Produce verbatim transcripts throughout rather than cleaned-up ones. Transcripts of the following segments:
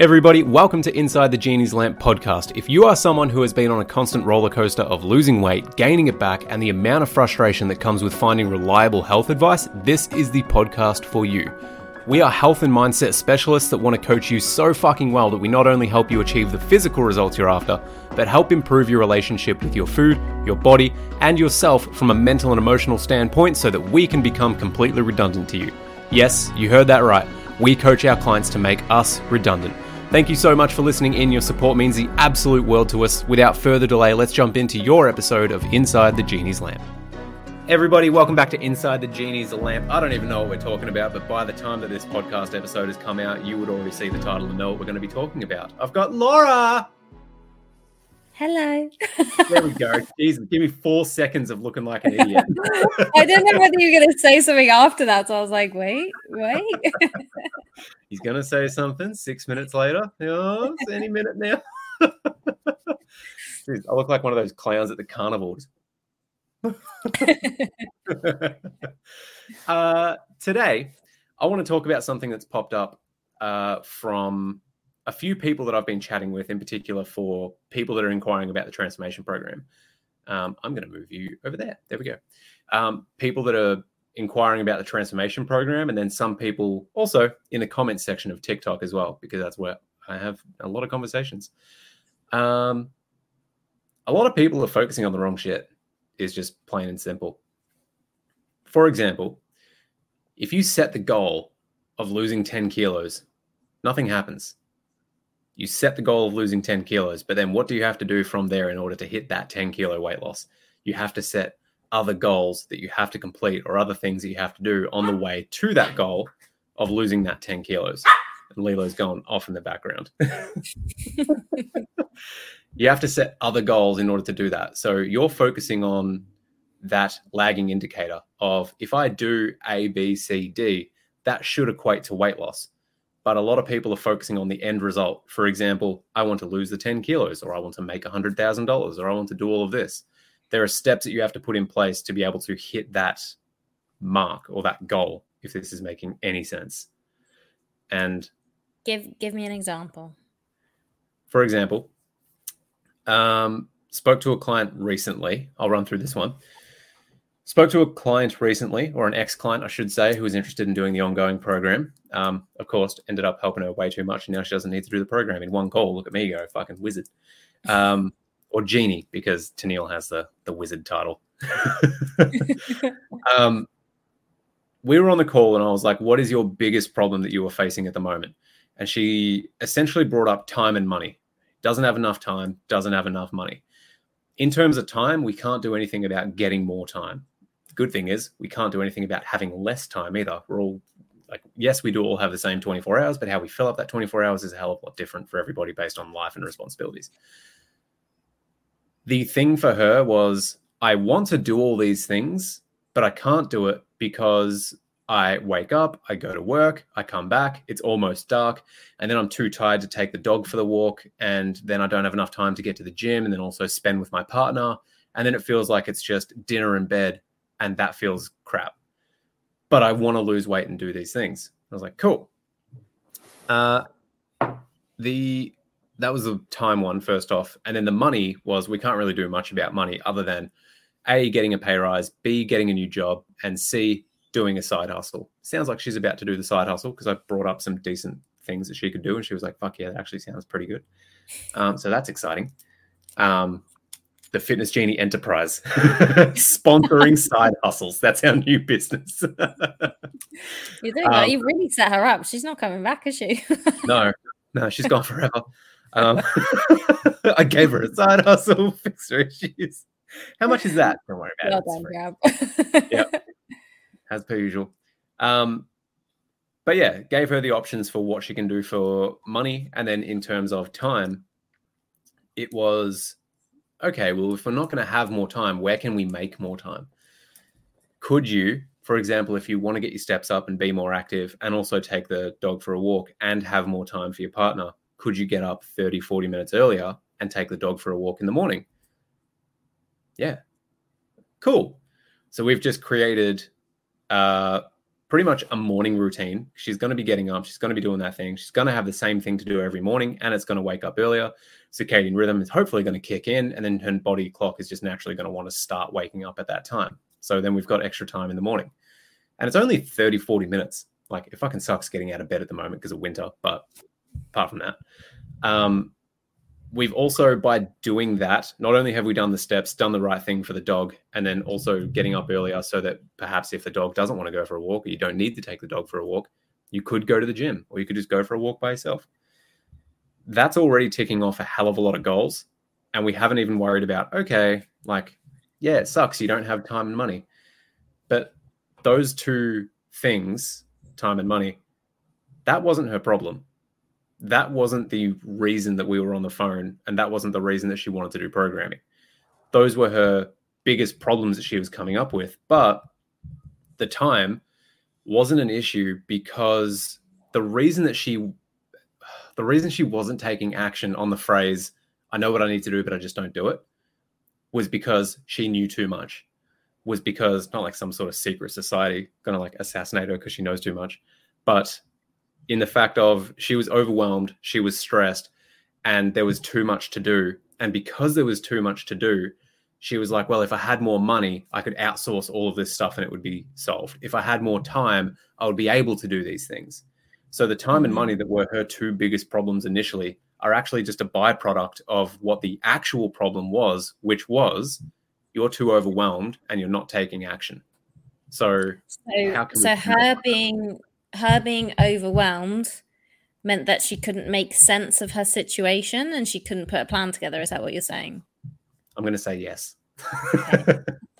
Everybody, welcome to Inside the Genie's Lamp podcast. If you are someone who has been on a constant roller coaster of losing weight, gaining it back, and the amount of frustration that comes with finding reliable health advice, this is the podcast for you. We are health and mindset specialists that want to coach you so fucking well that we not only help you achieve the physical results you're after, but help improve your relationship with your food, your body, and yourself from a mental and emotional standpoint so that we can become completely redundant to you. Yes, you heard that right. We coach our clients to make us redundant. Thank you so much for listening in. Your support means the absolute world to us. Without further delay, let's jump into your episode of Inside the Genie's Lamp. Everybody, welcome back to Inside the Genie's Lamp. I don't even know what we're talking about, but by the time that this podcast episode has come out, you would already see the title and know what we're going to be talking about. I've got Laura. Hello. There we go. Jesus, give me four seconds of looking like an idiot. I didn't know whether you were going to say something after that, so I was like, wait, wait. He's going to say something six minutes later. Oh, it's any minute now. Jeez, I look like one of those clowns at the carnivals. uh, today, I want to talk about something that's popped up uh, from a few people that I've been chatting with, in particular for people that are inquiring about the transformation program. Um, I'm going to move you over there. There we go. Um, people that are inquiring about the transformation program, and then some people also in the comments section of TikTok as well, because that's where I have a lot of conversations. Um, a lot of people are focusing on the wrong shit, is just plain and simple. For example, if you set the goal of losing ten kilos, nothing happens. You set the goal of losing ten kilos, but then what do you have to do from there in order to hit that ten kilo weight loss? You have to set other goals that you have to complete or other things that you have to do on the way to that goal of losing that ten kilos. And Lilo's going off in the background. You have to set other goals in order to do that. So you're focusing on that lagging indicator of if I do A, B, C, D, that should equate to weight loss. But a lot of people are focusing on the end result. For example, I want to lose the ten kilos, or I want to make one hundred thousand dollars, or I want to do all of this. There are steps that you have to put in place to be able to hit that mark or that goal, if this is making any sense. And Give give me an example. For example, um, spoke to a client recently. I'll run through this one. Spoke to a client recently, or an ex-client, I should say, who was interested in doing the ongoing program. Um, of course, ended up helping her way too much, and now she doesn't need to do the program in one call. Look at me go, fucking wizard. Um, or genie, because Tennille has the, the wizard title. um, we were on the call, and I was like, what is your biggest problem that you are facing at the moment? And she essentially brought up time and money. Doesn't have enough time, doesn't have enough money. In terms of time, we can't do anything about getting more time. The good thing is we can't do anything about having less time either. We're all like, yes, we do all have the same twenty-four hours, but how we fill up that twenty-four hours is a hell of a lot different for everybody based on life and responsibilities. The thing for her was, I want to do all these things, but I can't do it because I wake up, I go to work, I come back, it's almost dark, and then I'm too tired to take the dog for the walk, and then I don't have enough time to get to the gym and then also spend with my partner, and then it feels like it's just dinner and bed, and that feels crap. But I want to lose weight and do these things. I was like, cool. Uh, the that was the time one, first off, and then the money was, we can't really do much about money other than A, getting a pay rise, B, getting a new job, and C, doing a side hustle. Sounds like she's about to do the side hustle because I brought up some decent things that she could do, and she was like, fuck yeah, that actually sounds pretty good. Um, so that's exciting. Um, the Fitness Genie Enterprise sponsoring side hustles. That's our new business. You're doing um, that. You've really set her up. She's not coming back, is she? no, no, she's gone forever. Um, I gave her a side hustle, fix her issues. How much is that? Don't worry about well it. Done, Grab. Yep. As per usual. Um, but yeah, gave her the options for what she can do for money. And then in terms of time, it was, okay, well, if we're not going to have more time, where can we make more time? Could you, for example, if you want to get your steps up and be more active and also take the dog for a walk and have more time for your partner, could you get up thirty, forty minutes earlier and take the dog for a walk in the morning? Yeah. Cool. So we've just created uh, pretty much a morning routine. She's going to be getting up. She's going to be doing that thing. She's going to have the same thing to do every morning, and it's going to wake up earlier. Circadian rhythm is hopefully going to kick in, and then her body clock is just naturally going to want to start waking up at that time. So then we've got extra time in the morning. And it's only thirty, forty minutes. Like, it fucking sucks getting out of bed at the moment because of winter. But apart from that, um, we've also, by doing that, not only have we done the steps, done the right thing for the dog, and then also getting up earlier so that perhaps if the dog doesn't want to go for a walk, or you don't need to take the dog for a walk, you could go to the gym, or you could just go for a walk by yourself. That's already ticking off a hell of a lot of goals. And we haven't even worried about, okay, like, yeah, it sucks. You don't have time and money. But those two things, time and money, that wasn't her problem. That wasn't the reason that we were on the phone, and that wasn't the reason that she wanted to do programming. Those were her biggest problems that she was coming up with. But the time wasn't an issue because the reason that she, the reason she wasn't taking action on the phrase, I know what I need to do, but I just don't do it, was because she knew too much. Was because, not like some sort of secret society going to like assassinate her because she knows too much, but in the fact of she was overwhelmed, she was stressed, and there was too much to do. And because there was too much to do, she was like, well, if I had more money, I could outsource all of this stuff and it would be solved. If I had more time, I would be able to do these things. So the time and money that were her two biggest problems initially are actually just a byproduct of what the actual problem was, which was you're too overwhelmed and you're not taking action. So, so, how can so her being... her being overwhelmed meant that she couldn't make sense of her situation and she couldn't put a plan together. Is that what you're saying? I'm going to say yes. Okay.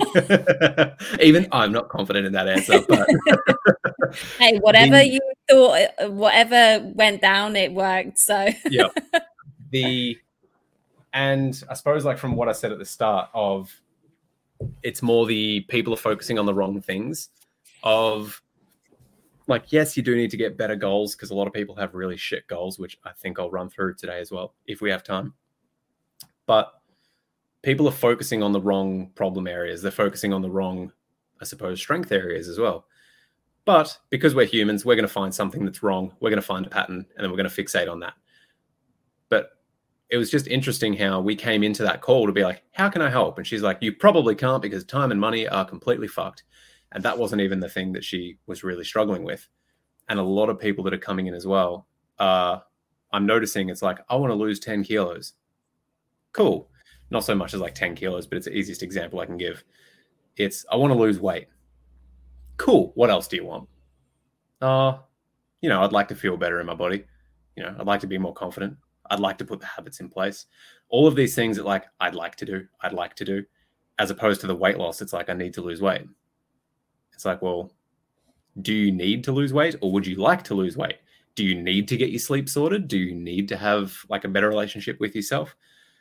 Even I'm not confident in that answer. But hey, whatever the, you thought, whatever went down, it worked. So yeah. The and I suppose like from what I said at the start of, it's more the people are focusing on the wrong things of. Like, yes, you do need to get better goals because a lot of people have really shit goals, which I think I'll run through today as well, if we have time. But people are focusing on the wrong problem areas. They're focusing on the wrong, I suppose, strength areas as well. But because we're humans, we're going to find something that's wrong. We're going to find a pattern, and then we're going to fixate on that. But it was just interesting how we came into that call to be like, how can I help? And she's like, you probably can't because time and money are completely fucked. And that wasn't even the thing that she was really struggling with. And a lot of people that are coming in as well, uh, I'm noticing it's like, I want to lose ten kilos. Cool. Not so much as like ten kilos, but it's the easiest example I can give. It's, I want to lose weight. Cool. What else do you want? Uh, you know, I'd like to feel better in my body. You know, I'd like to be more confident. I'd like to put the habits in place. All of these things that like, I'd like to do, I'd like to do, as opposed to the weight loss. It's like, I need to lose weight. It's like, well, do you need to lose weight or would you like to lose weight? Do you need to get your sleep sorted? Do you need to have like a better relationship with yourself?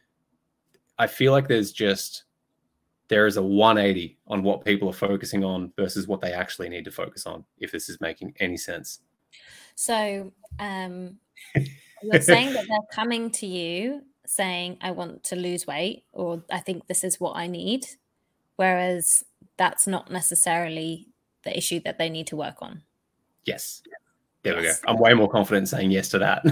I feel like there's just, there is a one eighty on what people are focusing on versus what they actually need to focus on, if this is making any sense. So um, you're saying that they're coming to you saying, I want to lose weight, or I think this is what I need. Whereas that's not necessarily the issue that they need to work on. Yes. There yes. we go. I'm way more confident in saying yes to that.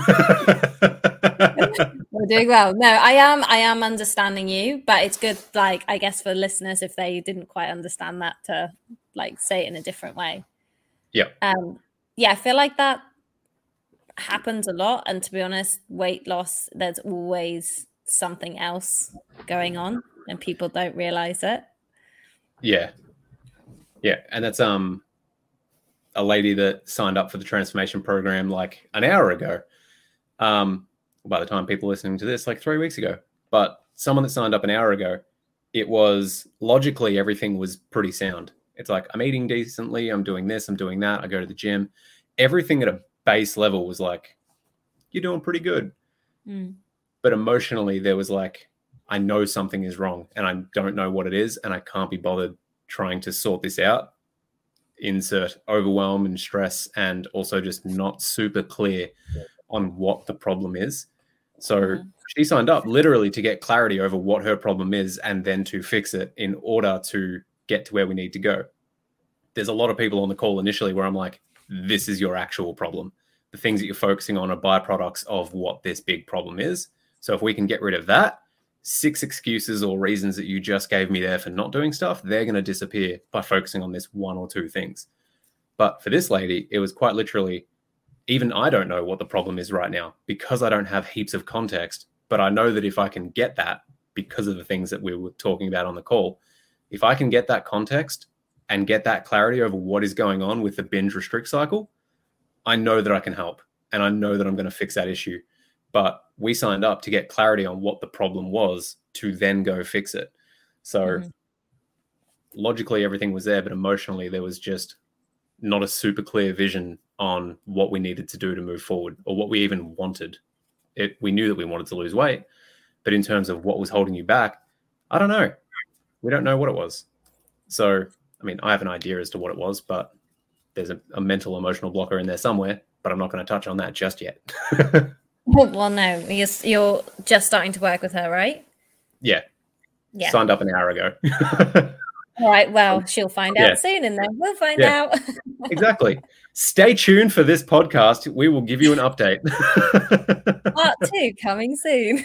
We're doing well. No, I am I am understanding you, but it's good, like, I guess for listeners, if they didn't quite understand that, to like say it in a different way. Yeah. Um, yeah, I feel like that happens a lot. And to be honest, weight loss, there's always something else going on and people don't realize it. Yeah. Yeah. And that's um a lady that signed up for the transformation program like an hour ago. Um, by the time people are listening to this, like three weeks ago. But someone that signed up an hour ago, it was logically everything was pretty sound. It's like, I'm eating decently, I'm doing this, I'm doing that, I go to the gym. Everything at a base level was like, you're doing pretty good. Mm. But emotionally, there was like, I know something is wrong and I don't know what it is and I can't be bothered trying to sort this out. Insert overwhelm and stress, and also just not super clear on what the problem is. So mm-hmm. she signed up literally to get clarity over what her problem is and then to fix it in order to get to where we need to go. there's a lot of people on the call initially where I'm like, this is your actual problem. The things that you're focusing on are byproducts of what this big problem is. So if we can get rid of that, six excuses or reasons that you just gave me there for not doing stuff, they're going to disappear by focusing on this one or two things. But for this lady, it was quite literally, even I don't know what the problem is right now because I don't have heaps of context. But I know that if I can get that, because of the things that we were talking about on the call, if I can get that context and get that clarity over what is going on with the binge restrict cycle, I know that I can help and I know that I'm going to fix that issue. But we signed up to get clarity on what the problem was to then go fix it. So mm-hmm. logically, everything was there, but emotionally, there was just not a super clear vision on what we needed to do to move forward or what we even wanted. It, we knew that we wanted to lose weight, but in terms of what was holding you back, I don't know. We don't know what it was. So, I mean, I have an idea as to what it was, but there's a, a mental emotional blocker in there somewhere, but I'm not going to touch on that just yet. Well, no, you're, you're just starting to work with her, right? Yeah. Yeah. Signed up an hour ago. All right. Well, she'll find out yeah. soon and then we'll find yeah. out. Exactly. Stay tuned for this podcast. We will give you an update. Part two coming soon.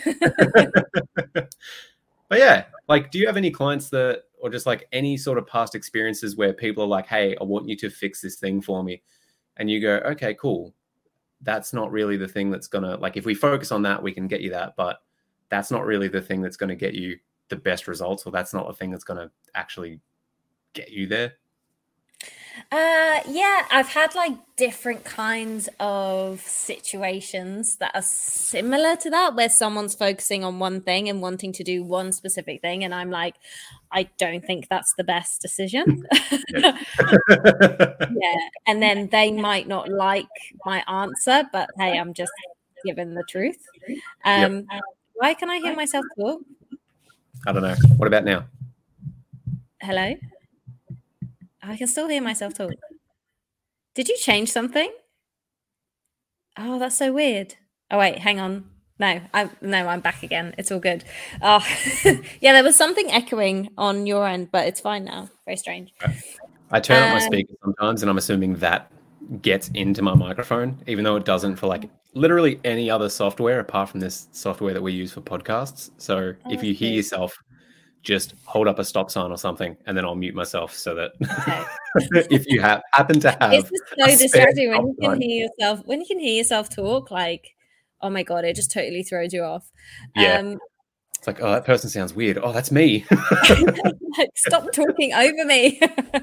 But yeah, like, do you have any clients that, or just like any sort of past experiences where people are like, hey, I want you to fix this thing for me. And you go, okay, cool. That's not really the thing that's going to, like, if we focus on that, we can get you that. But that's not really the thing that's going to get you the best results, or that's not the thing that's going to actually get you there. Uh, yeah, I've had like different kinds of situations that are similar to that, where someone's focusing on one thing and wanting to do one specific thing. And I'm like, I don't think that's the best decision. Yeah. And then they might not like my answer, but hey, I'm just giving the truth. Um, yep. Why can I hear myself talk? I don't know. What about now? Hello? I can still hear myself talk. Did you change something? Oh, that's so weird. Oh, wait, hang on. No, I no, I'm back again. It's all good. Oh, yeah, there was something echoing on your end, but it's fine now. Very strange. I turn um, up my Um, speaker sometimes, and I'm assuming that gets into my microphone, even though it doesn't for like literally any other software apart from this software that we use for podcasts. So Oh, if you hear okay. yourself, just hold up a stop sign or something, and then I'll mute myself so that Okay. if you have happen to have, It's just so a spare distracting when stop you can sign. hear yourself when you can hear yourself talk. Like, oh my god, it just totally throws you off. Yeah. Um, It's like, oh, that person sounds weird. Oh, that's me. like, stop talking over me.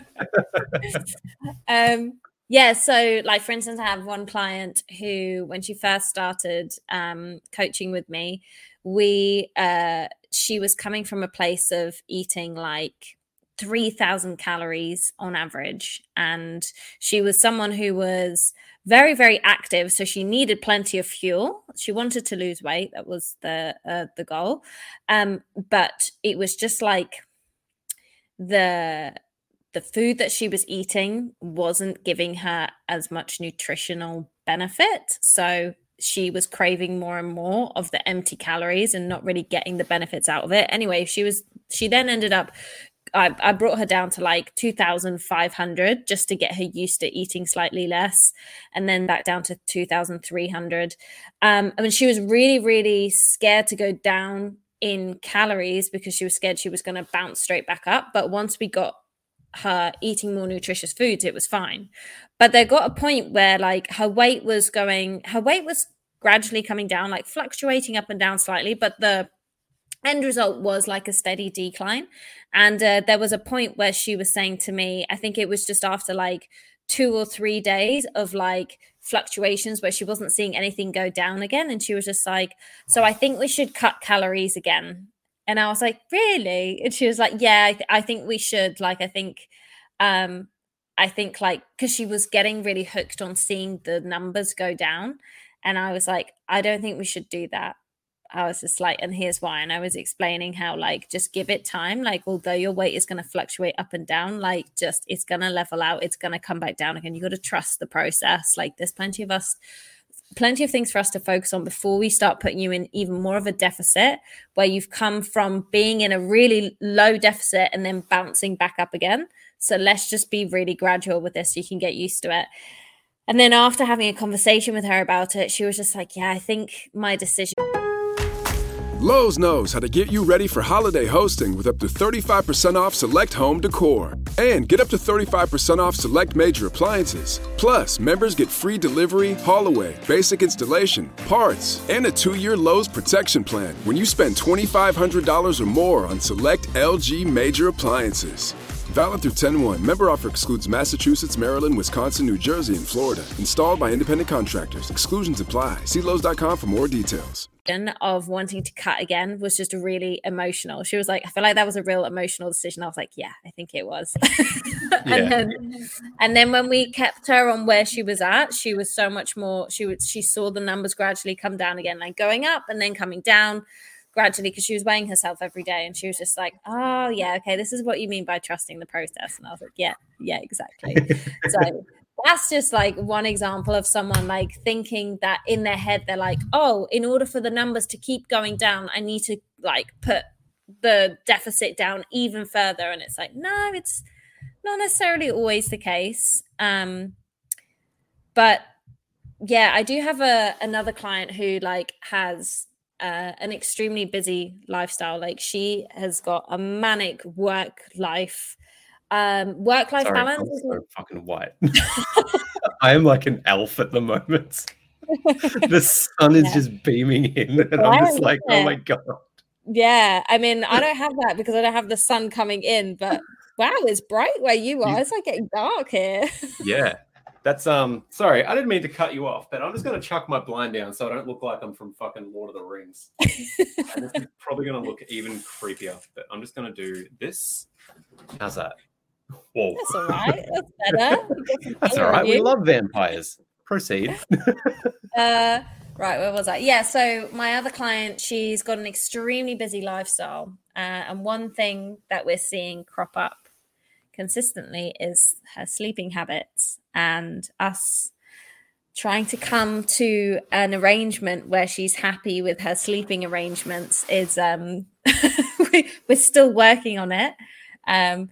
um, yeah. So, like, for instance, I have one client who, when she first started um, coaching with me, we uh, she was coming from a place of eating like three thousand calories on average. And she was someone who was very, very active. So she needed plenty of fuel. She wanted to lose weight. That was the uh, the goal. Um, but it was just like the the food that she was eating wasn't giving her as much nutritional benefit. So she was craving more and more of the empty calories and not really getting the benefits out of it. Anyway, she was she then ended up I, I brought her down to like two thousand five hundred just to get her used to eating slightly less, and then back down to two thousand three hundred. Um, I mean, she was really, really scared to go down in calories because she was scared she was going to bounce straight back up. But once we got her eating more nutritious foods, it was fine. But there got a point where like her weight was going, her weight was gradually coming down, like fluctuating up and down slightly, but the end result was like a steady decline. And uh, there was a point where she was saying to me, I think it was just after like two or three days of like fluctuations where she wasn't seeing anything go down again. And she was just like, so I think we should cut calories again. And I was like, really? And she was like, yeah, I, th- I think we should. Like, I think, um, I think like, because she was getting really hooked on seeing the numbers go down. And I was like, I don't think we should do that. I was just like, and here's why. And I was explaining how, like, just give it time. Like, although your weight is going to fluctuate up and down, like, just it's going to level out. It's going to come back down again. You got to trust the process. Like, there's plenty of us, plenty of things for us to focus on before we start putting you in even more of a deficit, where you've come from being in a really low deficit and then bouncing back up again. So let's just be really gradual with this so you can get used to it. And then after having a conversation with her about it, she was just like, yeah, I think my decision. Lowe's knows how to get you ready for holiday hosting with up to thirty-five percent off select home decor. And get up to thirty-five percent off select major appliances. Plus, members get free delivery, haul away, basic installation, parts, and a two-year Lowe's protection plan when you spend twenty-five hundred dollars or more on select L G major appliances. Valid through ten one. Member offer excludes Massachusetts, Maryland, Wisconsin, New Jersey, and Florida. Installed by independent contractors. Exclusions apply. See Lowe's dot com for more details. Of wanting to cut again was just really emotional. She was like, I feel like that was a real emotional decision. I was like, yeah, I think it was. and Yeah. then and then when we kept her on where she was at, she was so much more, she would she saw the numbers gradually come down again, like going up and then coming down gradually, because she was weighing herself every day, and she was just like, oh yeah, okay, this is what you mean by trusting the process. And I was like, yeah, yeah, exactly. So that's just like one example of someone like thinking that in their head, they're like, oh, in order for the numbers to keep going down, I need to like put the deficit down even further. And it's like, no, it's not necessarily always the case. Um, but yeah, I do have a another client who like has uh, an extremely busy lifestyle. Like she has got a manic work life. Um, work-life Sorry, balance. I'm so fucking white. I am like an elf at the moment. The sun is Yeah. just beaming in, and I'm just like, Yeah. oh my god. Yeah, I mean, I don't have that because I don't have the sun coming in, but wow, it's bright where you are. You- It's like getting dark here. Yeah, that's um. Sorry, I didn't mean to cut you off, but I'm just gonna chuck my blind down so I don't look like I'm from fucking Lord of the Rings. And this is probably gonna look even creepier, but I'm just gonna do this. How's that? Whoa, That's all right. That's better. You got some that's colour all right. on We you. love vampires. Proceed. Uh, right, where was I? Yeah, so my other client, she's got an extremely busy lifestyle. Uh, and one thing that we're seeing crop up consistently is her sleeping habits, and us trying to come to an arrangement where she's happy with her sleeping arrangements is um we, we're still working on it. Um,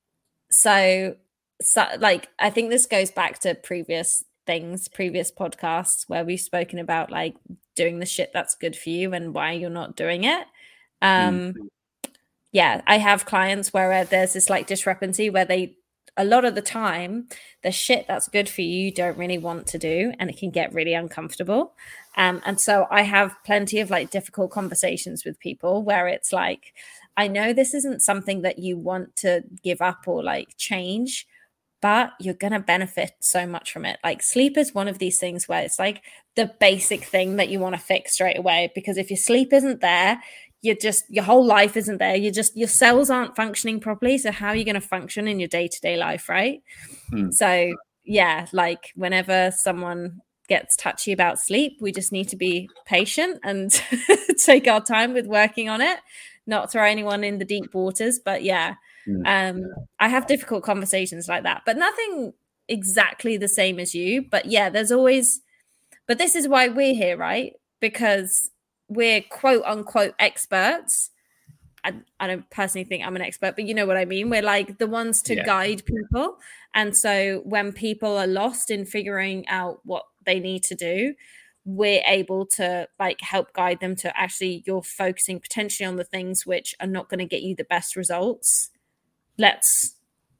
so, so like I think this goes back to previous things, previous podcasts where we've spoken about like doing the shit that's good for you and why you're not doing it. Um, yeah, I have clients where there's this like discrepancy where they, a lot of the time, the shit that's good for you, you don't really want to do, and it can get really uncomfortable. Um, and so I have plenty of like difficult conversations with people where it's like, I know this isn't something that you want to give up or like change, but you're going to benefit so much from it. Like sleep is one of these things where it's like the basic thing that you want to fix straight away, because if your sleep isn't there, you're just, your whole life isn't there. You just, your cells aren't functioning properly. So how are you going to function in your day-to-day life, right? Hmm. So yeah, like whenever someone gets touchy about sleep, we just need to be patient and take our time with working on it, not throw anyone in the deep waters. But yeah, um, I have difficult conversations like that, but nothing exactly the same as you. But yeah, there's always, but this is why we're here, right? Because we're quote unquote experts. I, I don't personally think I'm an expert, but you know what I mean? We're like the ones to Yeah. guide people. And so when people are lost in figuring out what they need to do, we're able to like help guide them to actually, you're focusing potentially on the things which are not going to get you the best results. Let's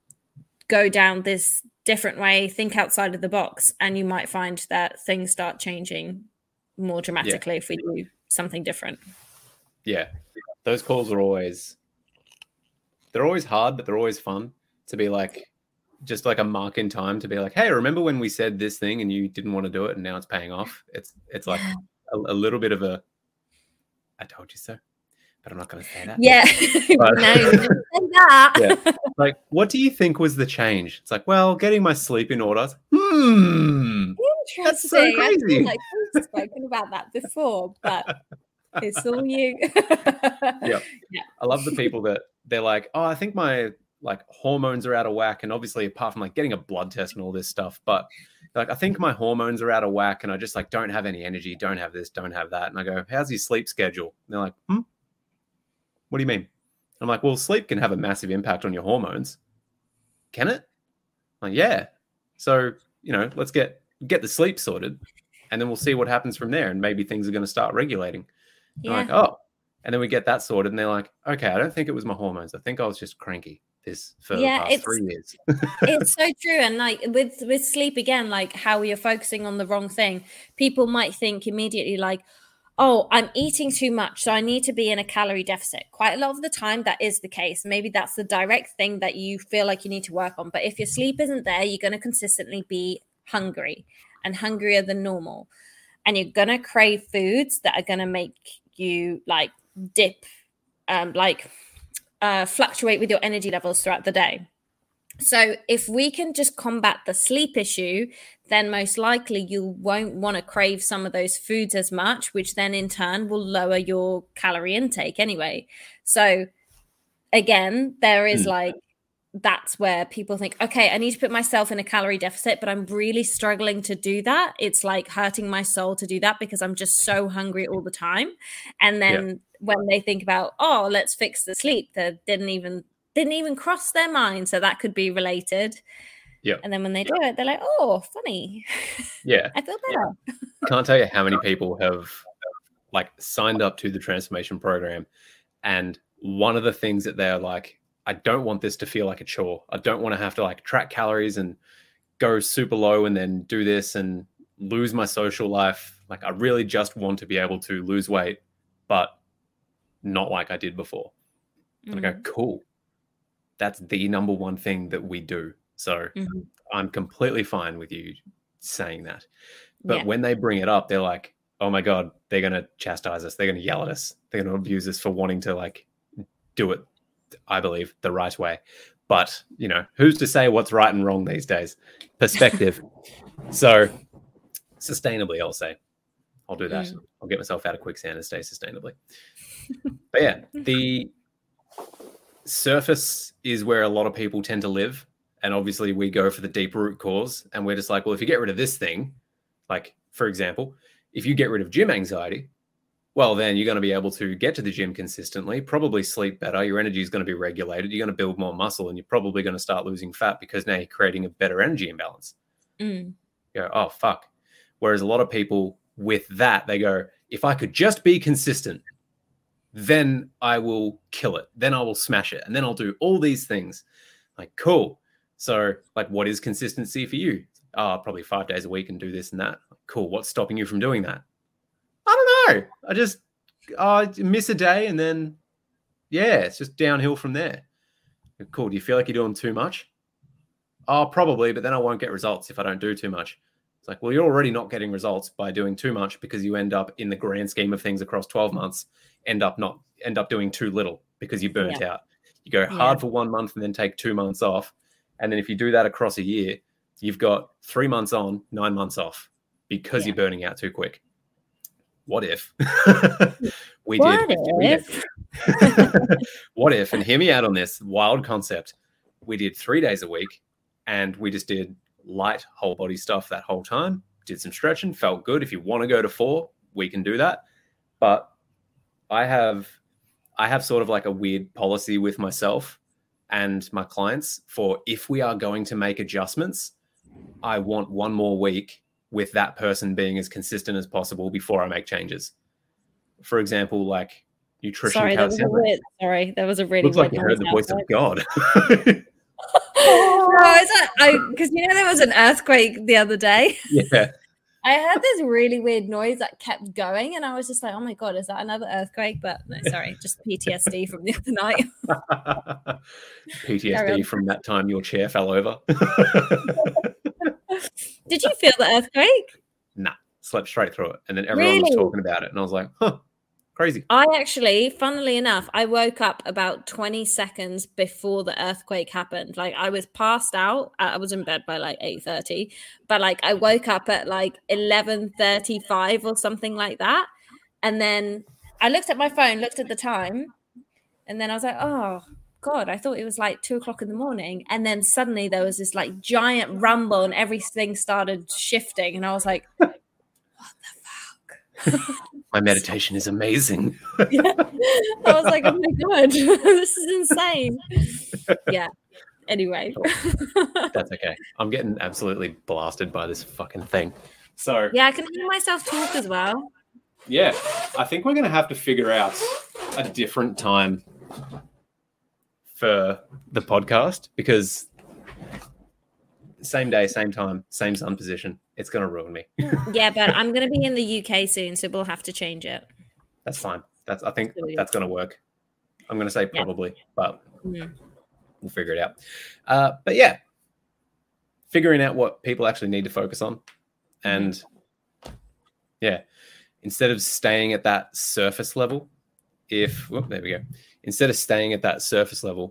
go down this different way, think outside of the box, and you might find that things start changing more dramatically yeah. if we do something different. Yeah. Those calls are always, they're always hard, but they're always fun to be like, just like a mark in time to be like, hey, remember when we said this thing and you didn't want to do it and now it's paying off? It's it's like a, a little bit of a, I told you so, but I'm not going to say that. Yeah. But, no, you didn't say that. Yeah. Like, what do you think was the change? It's like, well, getting my sleep in order. Hmm. Interesting. That's so crazy. I feel like we've spoken about that before, but it's all you. Yeah. Yeah. I love the people that they're like, oh, I think my like hormones are out of whack. And obviously apart from like getting a blood test and all this stuff, but like, I think my hormones are out of whack and I just like, don't have any energy, don't have this, don't have that. And I go, how's your sleep schedule? And they're like, hmm, what do you mean? I'm like, well, sleep can have a massive impact on your hormones. can it? I'm like, yeah. So, you know, let's get get the sleep sorted, and then we'll see what happens from there. And maybe things are going to start regulating. Yeah. I'm like, oh, and then we get that sorted, and they're like, okay, I don't think it was my hormones. I think I was just cranky this for yeah, the past three years. It's so true. And like with with sleep again, like how you're focusing on the wrong thing, people might think immediately like, oh, I'm eating too much, so I need to be in a calorie deficit. Quite a lot of the time that is the case. Maybe that's the direct thing that you feel like you need to work on. But if your sleep isn't there, you're going to consistently be hungry and hungrier than normal. And you're going to crave foods that are going to make you like dip, um, like uh, fluctuate with your energy levels throughout the day. So if we can just combat the sleep issue, then most likely you won't want to crave some of those foods as much, which then in turn will lower your calorie intake anyway. So again, there is mm. like, that's where people think, okay, I need to put myself in a calorie deficit, but I'm really struggling to do that. It's like hurting my soul to do that because I'm just so hungry all the time. And then yeah. when they think about, oh, let's fix the sleep, that didn't even didn't even cross their mind. So that could be related. Yeah. And then when they do it, they're like, oh, funny. Yeah. I feel better. Yeah. Can't tell you how many people have like signed up to the transformation program. And one of the things that they're like, I don't want this to feel like a chore. I don't want to have to like track calories and go super low and then do this and lose my social life. Like I really just want to be able to lose weight, but not like I did before. Mm-hmm. And I go, cool. That's the number one thing that we do. So mm-hmm. I'm completely fine with you saying that. But yeah. when they bring it up, they're like, oh my God, they're going to chastise us. They're going to yell at us. They're going to abuse us for wanting to like do it, I believe, the right way. But, you know, who's to say what's right and wrong these days? Perspective. So sustainably, I'll say. I'll do that. Mm. I'll get myself out of quicksand and stay sustainably. But yeah, the surface is where a lot of people tend to live. And obviously we go for the deep root cause. And we're just like, well, if you get rid of this thing, like, for example, if you get rid of gym anxiety, well, then you're going to be able to get to the gym consistently, probably sleep better. Your energy is going to be regulated. You're going to build more muscle and you're probably going to start losing fat because now you're creating a better energy imbalance. Mm. You go, oh, fuck. Whereas a lot of people with that, they go, if I could just be consistent, then I will kill it. Then I will smash it. And then I'll do all these things. Like, cool. So like, what is consistency for you? Oh, probably five days a week and do this and that. Cool. What's stopping you from doing that? I don't know. I just uh, miss a day and then, yeah, it's just downhill from there. Cool. Do you feel like you're doing too much? Oh, probably, but then I won't get results if I don't do too much. It's like, well, you're already not getting results by doing too much because you end up in the grand scheme of things across twelve months, end up not end up doing too little because you burnt yeah. out. You go hard yeah. for one month and then take two months off. And then if you do that across a year, you've got three months on, nine months off because yeah. you're burning out too quick. What if we what did? If? We did. What if? And hear me out on this wild concept. We did three days a week, and we just did light whole body stuff that whole time. Did some stretching, felt good. If you want to go to four, we can do that. But I have, I have sort of like a weird policy with myself and my clients for if we are going to make adjustments, I want one more week with that person being as consistent as possible before I make changes. For example, like nutrition. Sorry, that was a weird, sorry, that was a really looks like you heard the voice of God. No, is that because you know there was an earthquake the other day? Yeah. I heard this really weird noise that kept going, and I was just like, "Oh my God, is that another earthquake?" But no, sorry, just P T S D from the other night. P T S D from that time your chair fell over. Did you feel the earthquake? Nah, slept straight through it, and then everyone really? was talking about it, and I was like, "Huh, crazy." I actually, funnily enough, I woke up about twenty seconds before the earthquake happened. Like I was passed out. I was in bed by like eight thirty, but like I woke up at like eleven thirty-five or something like that. And then I looked at my phone, looked at the time, and then I was like, oh God, I thought it was like two o'clock in the morning. And then suddenly there was this like giant rumble and everything started shifting. And I was like, what the fuck? My meditation is amazing. Yeah. I was like, oh my God, this is insane. Yeah. Anyway. That's okay. I'm getting absolutely blasted by this fucking thing. So yeah, I can hear myself talk as well. Yeah, I think we're going to have to figure out a different time for the podcast because same day, same time, same sun position. It's going to ruin me. Yeah, but I'm going to be in the U K soon, so we'll have to change it. That's fine. That's I think that's going to work. I'm going to say probably, yeah. but mm. we'll figure it out. Uh, but yeah, figuring out what people actually need to focus on. And mm. yeah, instead of staying at that surface level, if, whoop, there we go. Instead of staying at that surface level,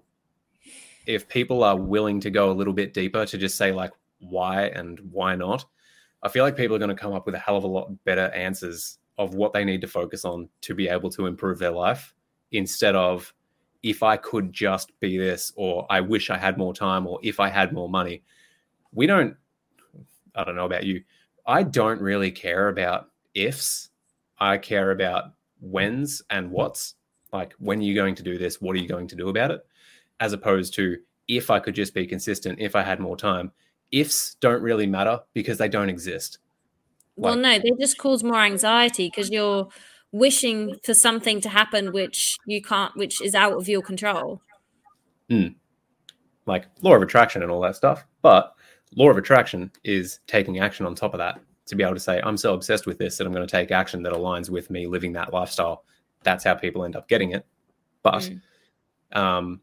if people are willing to go a little bit deeper to just say like, why and why not, I feel like people are going to come up with a hell of a lot better answers of what they need to focus on to be able to improve their life instead of if I could just be this, or I wish I had more time, or if I had more money. We don't, I don't know about you. I don't really care about ifs. I care about whens and whats. Like, when are you going to do this? What are you going to do about it? As opposed to if I could just be consistent, if I had more time. Ifs don't really matter because they don't exist. Well, like, no, they just cause more anxiety because you're wishing for something to happen which you can't, which is out of your control. Mm. Like law of attraction and all that stuff. But law of attraction is taking action on top of that to be able to say, I'm so obsessed with this that I'm going to take action that aligns with me living that lifestyle. That's how people end up getting it. But, mm. um,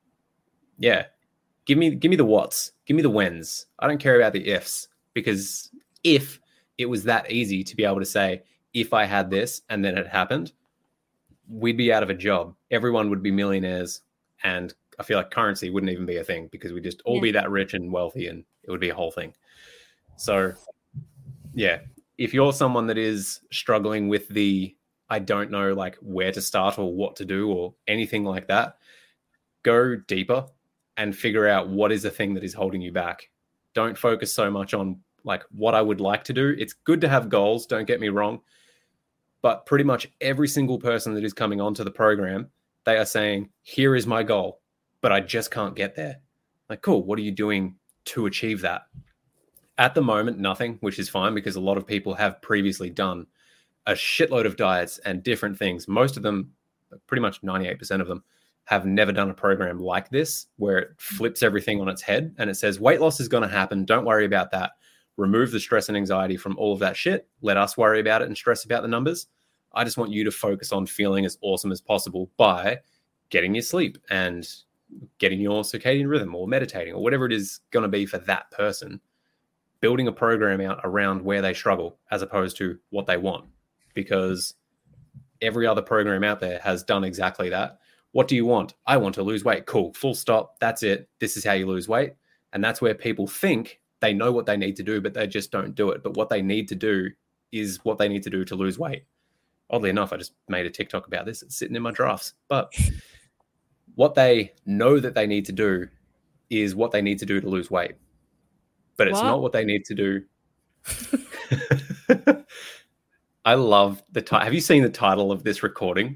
yeah, give me, give me the whats, give me the whens. I don't care about the ifs, because if it was that easy to be able to say, if I had this and then it happened, we'd be out of a job. Everyone would be millionaires. And I feel like currency wouldn't even be a thing because we'd just all yeah. be that rich and wealthy and it would be a whole thing. So yeah, if you're someone that is struggling with the, I don't know, like where to start or what to do or anything like that, go deeper and figure out what is the thing that is holding you back. Don't focus so much on like what I would like to do. It's good to have goals, don't get me wrong. But pretty much every single person that is coming onto the program, they are saying, here is my goal, but I just can't get there. Like, cool, what are you doing to achieve that? At the moment, nothing, which is fine because a lot of people have previously done a shitload of diets and different things. Most of them, pretty much ninety-eight percent of them, have never done a program like this where it flips everything on its head and it says, weight loss is going to happen. Don't worry about that. Remove the stress and anxiety from all of that shit. Let us worry about it and stress about the numbers. I just want you to focus on feeling as awesome as possible by getting your sleep and getting your circadian rhythm or meditating or whatever it is going to be for that person. Building a program out around where they struggle as opposed to what they want, because every other program out there has done exactly that. What do you want? I want to lose weight. Cool. Full stop. That's it. This is how you lose weight. And that's where people think they know what they need to do, but they just don't do it. But what they need to do is what they need to do to lose weight. Oddly enough, I just made a TikTok about this. It's sitting in my drafts. But what they know that they need to do is what they need to do to lose weight. But it's what? not what they need to do. I love the title. Have you seen the title of this recording?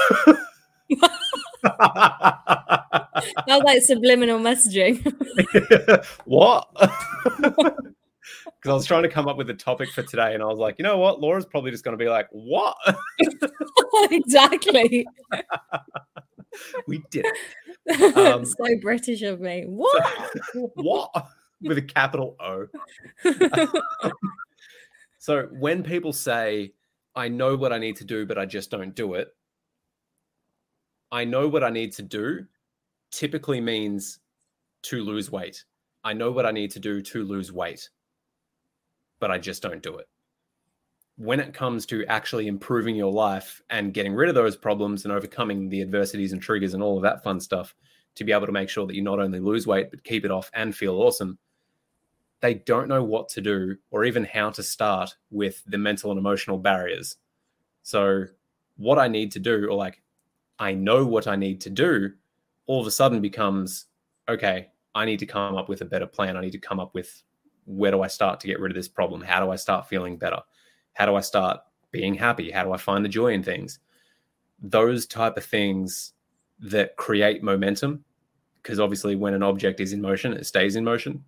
That was like subliminal messaging. What? Because I was trying to come up with a topic for today and I was like, you know what? Laura's probably just going to be like, what? Exactly. We did it. Um, so British of me. What? So, what? With a capital O. So when people say, I know what I need to do, but I just don't do it, I know what I need to do typically means to lose weight. I know what I need to do to lose weight, but I just don't do it. When it comes to actually improving your life and getting rid of those problems and overcoming the adversities and triggers and all of that fun stuff to be able to make sure that you not only lose weight, but keep it off and feel awesome, they don't know what to do or even how to start with the mental and emotional barriers. So what I need to do, or like, I know what I need to do, all of a sudden becomes, okay, I need to come up with a better plan. I need to come up with, where do I start to get rid of this problem? How do I start feeling better? How do I start being happy? How do I find the joy in things? Those type of things that create momentum because obviously when an object is in motion, it stays in motion.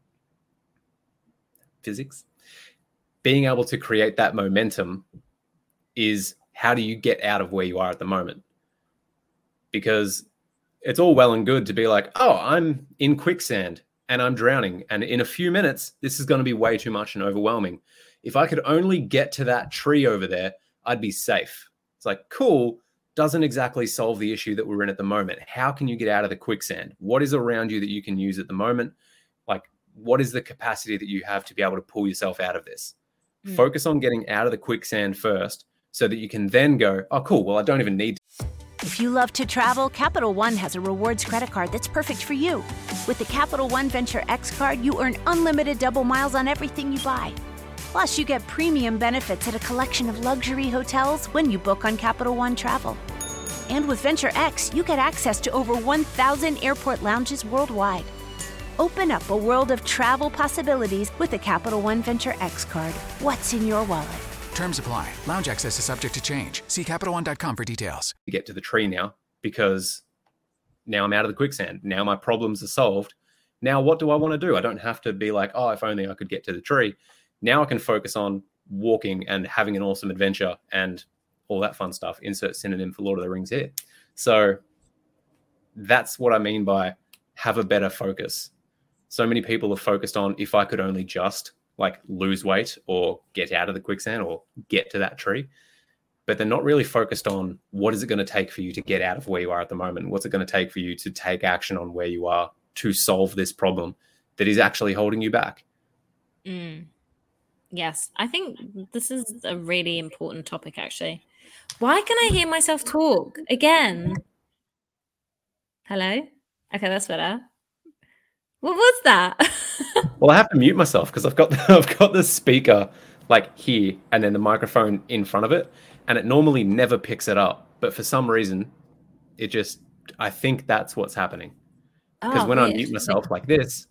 Physics. Being able to create that momentum is how do you get out of where you are at the moment? Because it's all well and good to be like, oh, I'm in quicksand and I'm drowning. And in a few minutes, this is going to be way too much and overwhelming. If I could only get to that tree over there, I'd be safe. It's like, cool, doesn't exactly solve the issue that we're in at the moment. How can you get out of the quicksand? What is around you that you can use at the moment? Like, what is the capacity that you have to be able to pull yourself out of this? Mm. Focus on getting out of the quicksand first so that you can then go, oh, cool, well, I don't even need to. If you love to travel, Capital One has a rewards credit card that's perfect for you. With the Capital One Venture X card, you earn unlimited double miles on everything you buy. Plus, you get premium benefits at a collection of luxury hotels when you book on Capital One Travel. And with Venture X, you get access to over one thousand airport lounges worldwide. Open up a world of travel possibilities with the Capital One Venture X card. What's in your wallet? Terms apply. Lounge access is subject to change. See Capital One dot com for details. To get to the tree now, because now I'm out of the quicksand. Now my problems are solved. Now what do I want to do? I don't have to be like, oh, if only I could get to the tree. Now I can focus on walking and having an awesome adventure and all that fun stuff. Insert synonym for Lord of the Rings here. So that's what I mean by have a better focus. So many people are focused on if I could only just like lose weight or get out of the quicksand or get to that tree. But they're not really focused on what is it going to take for you to get out of where you are at the moment? What's it going to take for you to take action on where you are to solve this problem that is actually holding you back? Mm. Yes, I think this is a really important topic, actually. Why can I hear myself talk again? Hello? Okay, that's better. What was that? Well, I have to mute myself because I've got the, I've got the speaker like here and then the microphone in front of it, and it normally never picks it up. But for some reason, it just, I think that's what's happening. Because oh, when weird. I mute myself like this.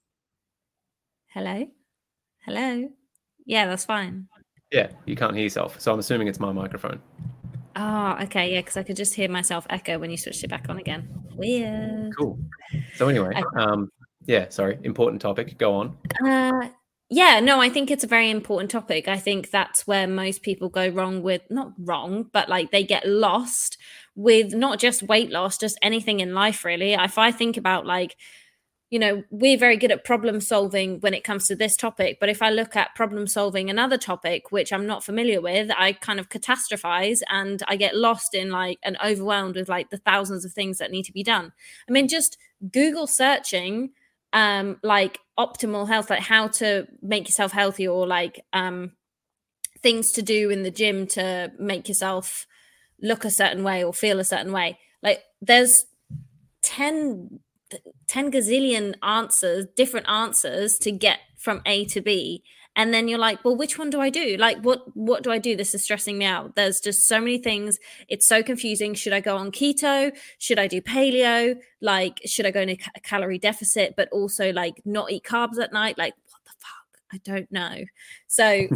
Hello? Hello? Yeah, that's fine. Yeah, you can't hear yourself. So I'm assuming it's my microphone. Oh, okay. Yeah, because I could just hear myself echo when you switched it back on again. Weird. Cool. So anyway, okay. um, yeah, sorry, important topic. Go on. Uh, yeah, no, I think it's a very important topic. I think that's where most people go wrong with, not wrong, but like they get lost with not just weight loss, just anything in life, really. If I think about like, you know, we're very good at problem solving when it comes to this topic. But if I look at problem solving another topic, which I'm not familiar with, I kind of catastrophize and I get lost in like and overwhelmed with like the thousands of things that need to be done. I mean, just Google searching um, like optimal health, like how to make yourself healthy or like um, things to do in the gym to make yourself look a certain way or feel a certain way. Like there's ten ten gazillion answers, different answers to get from A to B. And then you're like, well, which one do I do? Like, what, what do I do? This is stressing me out. There's just so many things. It's so confusing. Should I go on keto? Should I do paleo? Like, should I go in a ca- calorie deficit, but also like not eat carbs at night? Like, what the fuck? I don't know. So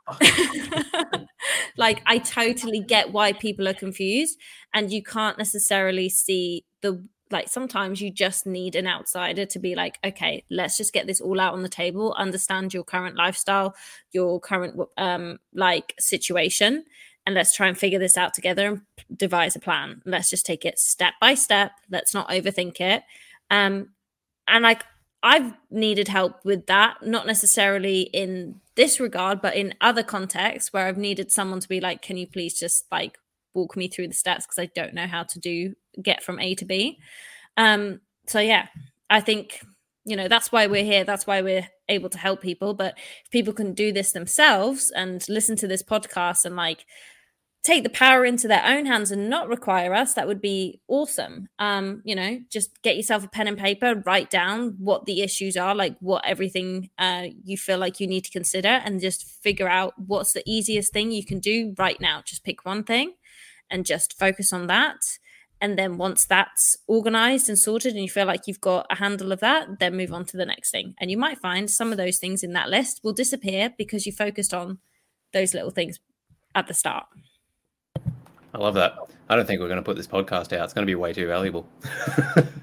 like, I totally get why people are confused, and you can't necessarily see the, like sometimes you just need an outsider to be like, okay, let's just get this all out on the table, understand your current lifestyle, your current um, like situation, and let's try and figure this out together and devise a plan. Let's just take it step by step. Let's not overthink it. Um, and like I've needed help with that, not necessarily in this regard, but in other contexts where I've needed someone to be like, can you please just like walk me through the steps because I don't know how to do get from A to B. Um, so yeah, I think, you know, that's why we're here. That's why we're able to help people. But if people can do this themselves and listen to this podcast and like take the power into their own hands and not require us, that would be awesome. Um, you know, just get yourself a pen and paper, write down what the issues are, like what everything uh, you feel like you need to consider, and just figure out what's the easiest thing you can do right now. Just pick one thing and just focus on that. And then once that's organized and sorted and you feel like you've got a handle of that, then move on to the next thing. And you might find some of those things in that list will disappear because you focused on those little things at the start. I love that. I don't think we're going to put this podcast out. It's going to be way too valuable.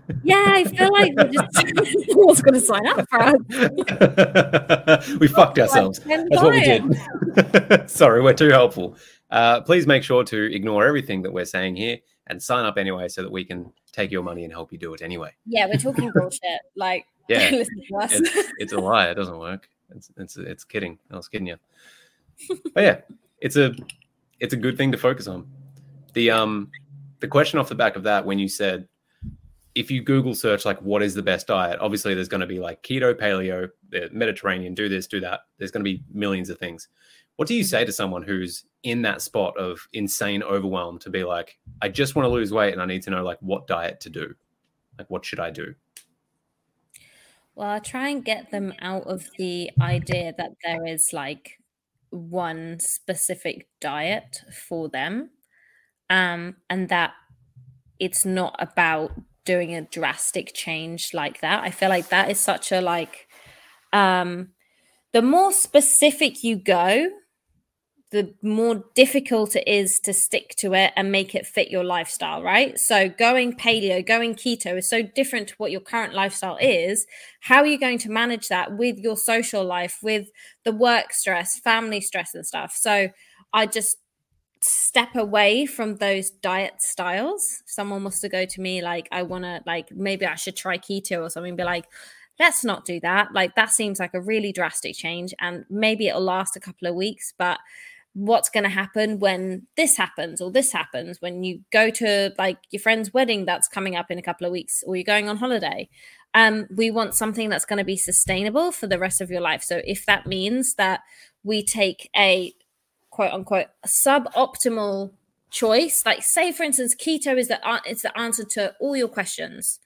Yeah, I feel like we're just who's going to sign up for us. We fucked ourselves. That's what we did. Sorry, we're too helpful. Uh, please make sure to ignore everything that we're saying here and sign up anyway so that we can take your money and help you do it anyway. Yeah, we're talking bullshit. Like, yeah, listen to us. It's, it's a lie. It doesn't work. It's it's it's kidding. I was kidding you. But yeah, it's a it's a good thing to focus on. The um the question off the back of that, when you said, if you Google search like what is the best diet, obviously there's going to be like keto, paleo, Mediterranean, do this, do that. There's going to be millions of things. What do you say to someone who's in that spot of insane overwhelm to be like, I just want to lose weight and I need to know like what diet to do? Like, what should I do? Well, I try and get them out of the idea that there is like one specific diet for them, um, and that it's not about doing a drastic change like that. I feel like that is such a like, um, the more specific you go, the more difficult it is to stick to it and make it fit your lifestyle, right? So going paleo, going keto is so different to what your current lifestyle is. How are you going to manage that with your social life, with the work stress, family stress and stuff? So I just step away from those diet styles. If someone wants to go to me like, I want to like, maybe I should try keto or something, be like, let's not do that. Like that seems like a really drastic change and maybe it'll last a couple of weeks, but what's going to happen when this happens or this happens when you go to like your friend's wedding that's coming up in a couple of weeks or you're going on holiday. Um, we want something that's going to be sustainable for the rest of your life. So if that means that we take a quote unquote suboptimal choice, like say for instance, keto is the, it's the answer to all your questions,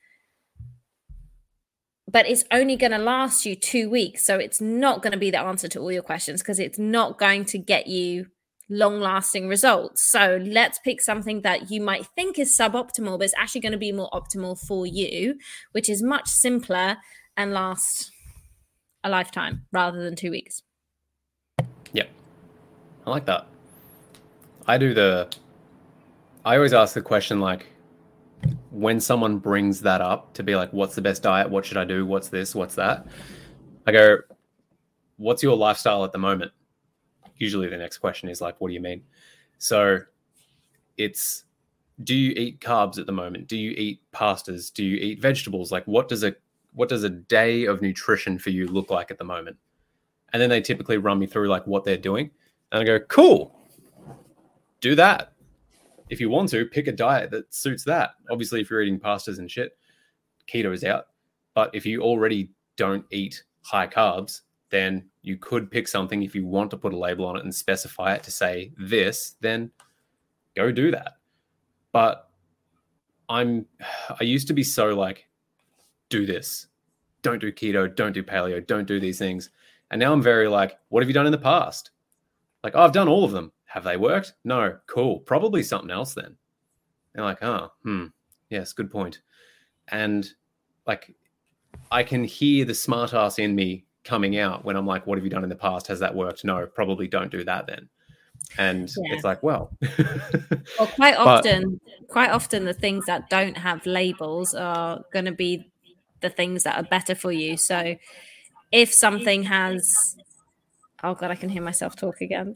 but it's only going to last you two weeks. So it's not going to be the answer to all your questions because it's not going to get you long-lasting results. So let's pick something that you might think is suboptimal, but it's actually going to be more optimal for you, which is much simpler and last a lifetime rather than two weeks. Yep. I like that. I do the, I always ask the question like, when someone brings that up to be like, what's the best diet? What should I do? What's this? What's that? I go, what's your lifestyle at the moment? Usually the next question is like, what do you mean? So it's, do you eat carbs at the moment? Do you eat pastas? Do you eat vegetables? Like what does a, what does a day of nutrition for you look like at the moment? And then they typically run me through like what they're doing. And I go, cool, do that. If you want to, pick a diet that suits that. Obviously, if you're eating pastas and shit, keto is out. But if you already don't eat high carbs, then you could pick something if you want to put a label on it and specify it to say this, then go do that. But I'm, I used to be so like, do this. Don't do keto, don't do paleo, don't do these things. And now I'm very like, what have you done in the past? Like, oh, I've done all of them. Have they worked? No. Cool. Probably something else then. They're like, oh, hmm. Yes, good point. And like, I can hear the smart ass in me coming out when I'm like, what have you done in the past? Has that worked? No, probably don't do that then. And yeah. It's like, well. well, quite often, but, quite often the things that don't have labels are going to be the things that are better for you. So if something has, oh God, I can hear myself talk again.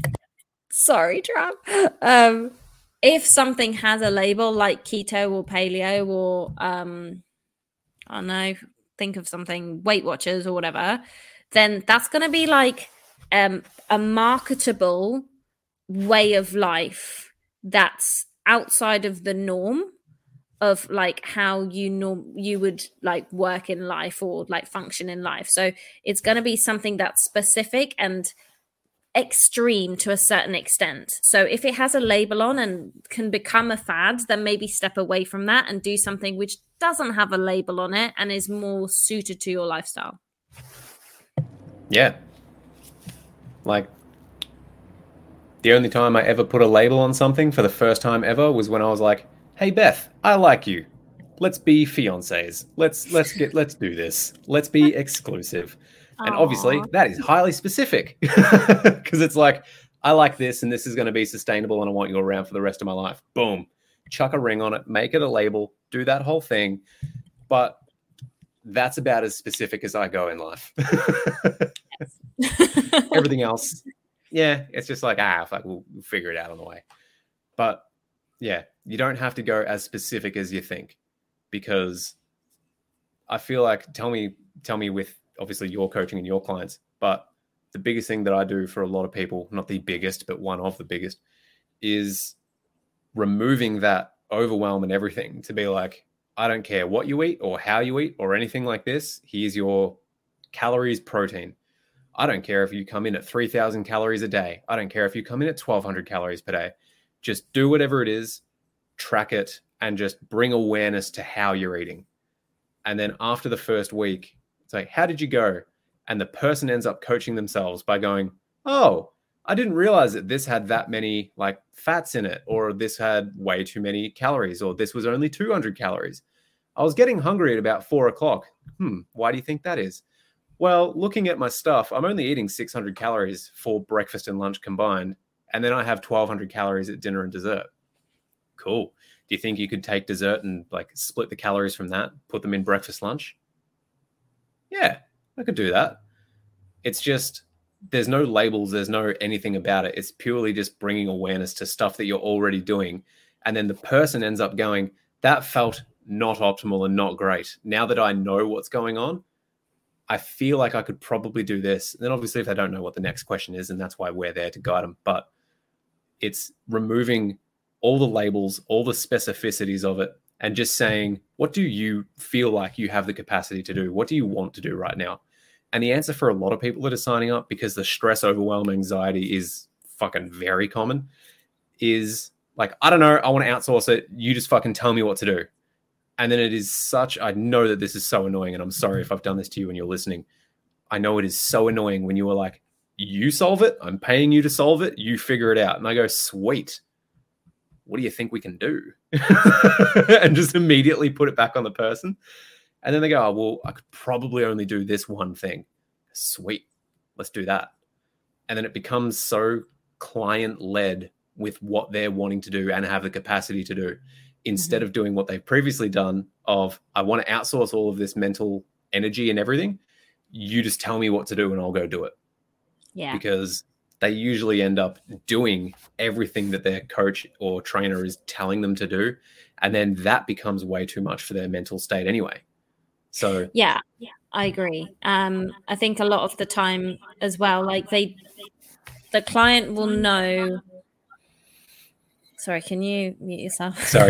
Sorry, Trav. Um, if something has a label like keto or paleo or, um, I don't know, think of something, Weight Watchers or whatever, then that's going to be like um, a marketable way of life that's outside of the norm of like how you norm you would like work in life or like function in life. So it's going to be something that's specific and extreme to a certain extent. So if it has a label on and can become a fad, then maybe step away from that and do something which doesn't have a label on it and is more suited to your lifestyle. Yeah. Like the only time I ever put a label on something for the first time ever was when I was like, hey Beth, I like you. Let's be fiancés. Let's let's get let's do this. Let's be exclusive. And Aww. Obviously that is highly specific because it's like, I like this and this is going to be sustainable and I want you around for the rest of my life. Boom. chuck a ring on it, make it a label, do that whole thing. But that's about as specific as I go in life. Everything else, yeah, it's just like, ah, like we'll, we'll figure it out on the way. But yeah, you don't have to go as specific as you think, because I feel like, tell me, tell me with obviously your coaching and your clients, but the biggest thing that I do for a lot of people, not the biggest, but one of the biggest, is removing that overwhelm and everything to be like, I don't care what you eat or how you eat or anything like this. Here's your calories, protein. I don't care if you come in at three thousand calories a day. I don't care if you come in at twelve hundred calories per day. Just do whatever it is, track it, and just bring awareness to how you're eating. And then after the first week, it's like, how did you go? And the person ends up coaching themselves by going, oh, I didn't realize that this had that many like fats in it, or this had way too many calories, or this was only two hundred calories. I was getting hungry at about four o'clock. Hmm, why do you think that is? Well, looking at my stuff, I'm only eating six hundred calories for breakfast and lunch combined. And then I have twelve hundred calories at dinner and dessert. Cool. Do you think you could take dessert and like split the calories from that, put them in breakfast, lunch? Yeah, I could do that. It's just, there's no labels. There's no anything about it. It's purely just bringing awareness to stuff that you're already doing. And then the person ends up going, that felt not optimal and not great. Now that I know what's going on, I feel like I could probably do this. And then obviously if they don't know what the next question is, and that's why we're there to guide them. But it's removing all the labels, all the specificities of it, and just saying, what do you feel like you have the capacity to do? What do you want to do right now? And the answer for a lot of people that are signing up, because the stress, overwhelm, anxiety is fucking very common, is like, I don't know, I want to outsource it. You just fucking tell me what to do. And then it is such, I know that this is so annoying, and I'm sorry if I've done this to you when you're listening. I know it is so annoying when you are like, you solve it. I'm paying you to solve it. You figure it out. And I go, sweet. What do you think we can do? And just immediately put it back on the person. And then they go, oh, well, I could probably only do this one thing. Sweet. Let's do that. And then it becomes so client-led with what they're wanting to do and have the capacity to do, instead mm-hmm. of doing what they've previously done of, I want to outsource all of this mental energy and everything. You just tell me what to do and I'll go do it. Yeah. Because they usually end up doing everything that their coach or trainer is telling them to do. And then that becomes way too much for their mental state anyway. So yeah, yeah, I agree. Um, I think a lot of the time as well, like they, the client will know. Sorry, can you mute yourself? Sorry.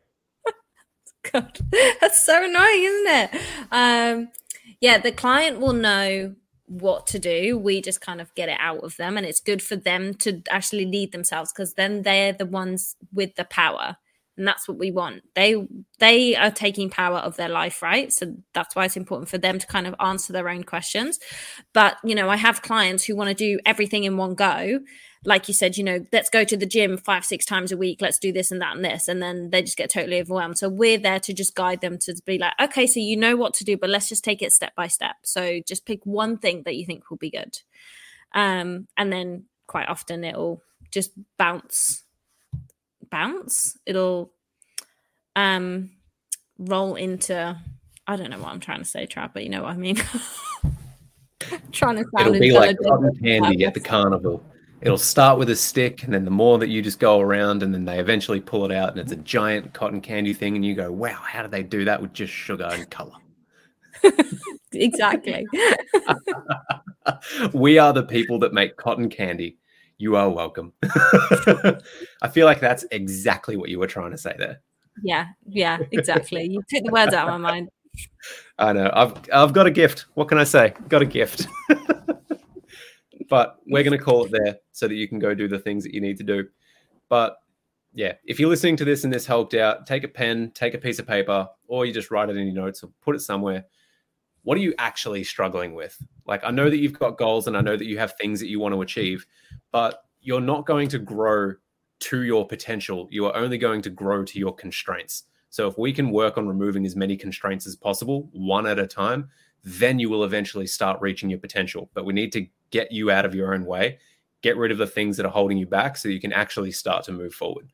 God, that's so annoying, isn't it? Um, yeah, the client will know what to do. We just kind of get it out of them, and it's good for them to actually lead themselves, because then they're the ones with the power. And that's what we want. They they are taking power of their life, right? So that's why it's important for them to kind of answer their own questions. But, you know, I have clients who want to do everything in one go. Like you said, you know, let's go to the gym five, six times a week. Let's do this and that and this. And then they just get totally overwhelmed. So we're there to just guide them to be like, okay, so you know what to do, but let's just take it step by step. So just pick one thing that you think will be good. Um, and then quite often it'll just bounce bounce it'll um roll into, I don't know what I'm trying to say, Trav, but you know what I mean. Trying to sound it'll be like cotton candy at the carnival. It'll start with a stick, and then the more that you just go around, and then they eventually pull it out, and it's a giant cotton candy thing, and you go, wow, how did they do that with just sugar and color? Exactly. We are the people that make cotton candy. You are welcome. I feel like that's exactly what you were trying to say there. Yeah, yeah, exactly. You took the words out of my mind. I know. I've I've got a gift. What can I say? Got a gift. But we're going to call it there so that you can go do the things that you need to do. But yeah, if you're listening to this and this helped out, take a pen, take a piece of paper, or you just write it in your notes or put it somewhere. What are you actually struggling with? Like, I know that you've got goals and I know that you have things that you want to achieve, but you're not going to grow to your potential. You are only going to grow to your constraints. So if we can work on removing as many constraints as possible, one at a time, then you will eventually start reaching your potential. But we need to get you out of your own way, get rid of the things that are holding you back so you can actually start to move forward.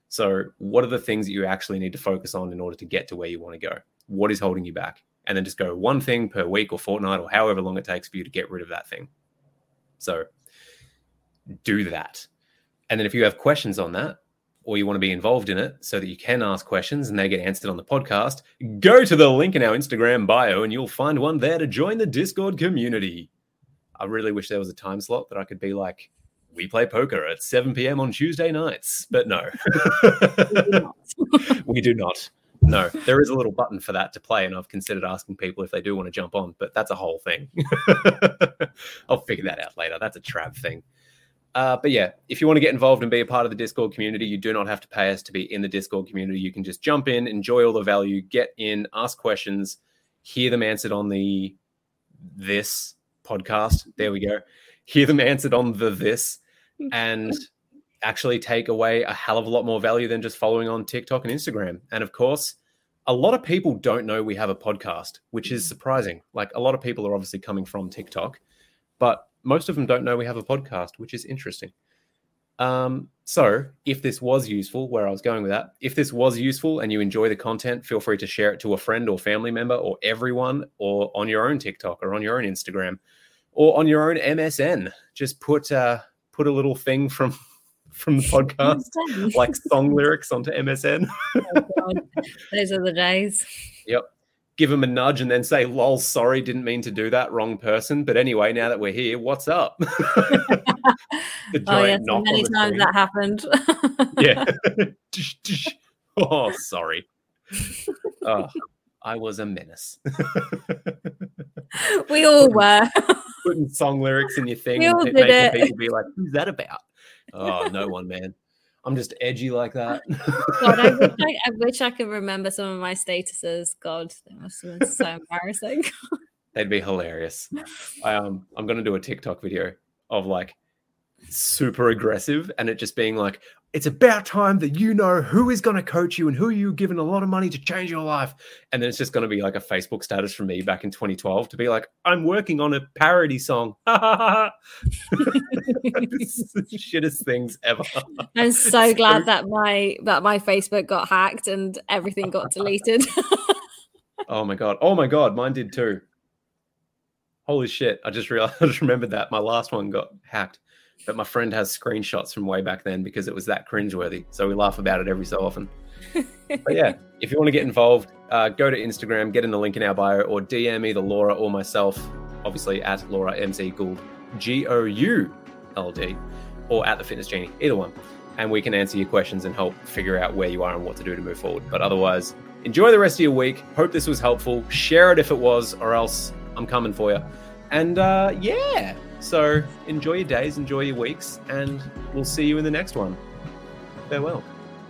So what are the things that you actually need to focus on in order to get to where you want to go? What is holding you back? And then just go one thing per week or fortnight or however long it takes for you to get rid of that thing. So do that. And then if you have questions on that, or you want to be involved in it so that you can ask questions and they get answered on the podcast, go to the link in our Instagram bio and you'll find one there to join the Discord community. I really wish there was a time slot that I could be like, we play poker at seven p.m. on Tuesday nights, but no. We do not. We do not. No, there is a little button for that to play, and I've considered asking people if they do want to jump on, but that's a whole thing. I'll figure that out later. That's a trap thing. Uh, but yeah, if you want to get involved and be a part of the Discord community, you do not have to pay us to be in the Discord community. You can just jump in, enjoy all the value, get in, ask questions, hear them answered on the this podcast. There we go. Hear them answered on the this, and actually take away a hell of a lot more value than just following on TikTok and Instagram. And of course, a lot of people don't know we have a podcast, which is surprising. Like, a lot of people are obviously coming from TikTok, but most of them don't know we have a podcast, which is interesting. Um, so if this was useful, where I was going with that, if this was useful and you enjoy the content, feel free to share it to a friend or family member or everyone, or on your own TikTok or on your own Instagram or on your own M S N. Just put uh, put a little thing from from the podcast, like song lyrics, onto M S N. Oh, God. Those are the days. Yep. Give them a nudge and then say, lol, sorry, didn't mean to do that, wrong person. But anyway, now that we're here, what's up? The Oh, yeah, giant so knock many on the times screen. that happened. Yeah. Oh, sorry. Oh, I was a menace. We all were. Putting song lyrics in your thing We and all pe- did making it. people be like, who's that about? Oh, no one, man. I'm just edgy like that. God, I wish I, I wish I could remember some of my statuses. God, that must have been so embarrassing. They'd be hilarious. I, um, I'm going to do a TikTok video of like super aggressive and it just being like, it's about time that you know who is going to coach you and who you're giving a lot of money to change your life. And then it's just going to be like a Facebook status from me back in twenty twelve to be like, I'm working on a parody song. This is the shittest things ever. I'm so glad that my that my Facebook got hacked and everything got deleted. Oh my God. Oh my God. Mine did too. Holy shit. I just realized, I just remembered that my last one got hacked. But my friend has screenshots from way back then because it was that cringeworthy. So we laugh about it every so often. But yeah, if you want to get involved, uh, go to Instagram, get in the link in our bio, or D M either Laura or myself, obviously at Laura M C Gould, G O U L D, or at the Fitness Genie, either one. And we can answer your questions and help figure out where you are and what to do to move forward. But otherwise, enjoy the rest of your week. Hope this was helpful. Share it if it was, or else I'm coming for you. And uh, yeah. So enjoy your days, enjoy your weeks, and we'll see you in the next one. Farewell.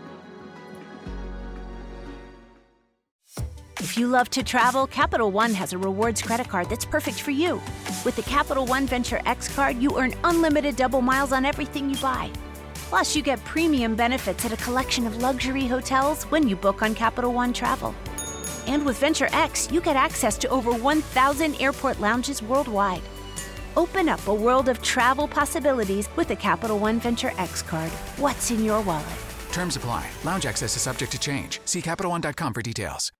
If you love to travel, Capital One has a rewards credit card that's perfect for you. With the Capital One Venture X card, you earn unlimited double miles on everything you buy. Plus, you get premium benefits at a collection of luxury hotels when you book on Capital One Travel. And with Venture X, you get access to over one thousand airport lounges worldwide. Open up a world of travel possibilities with the Capital One Venture X card. What's in your wallet? Terms apply. Lounge access is subject to change. See Capital One dot com for details.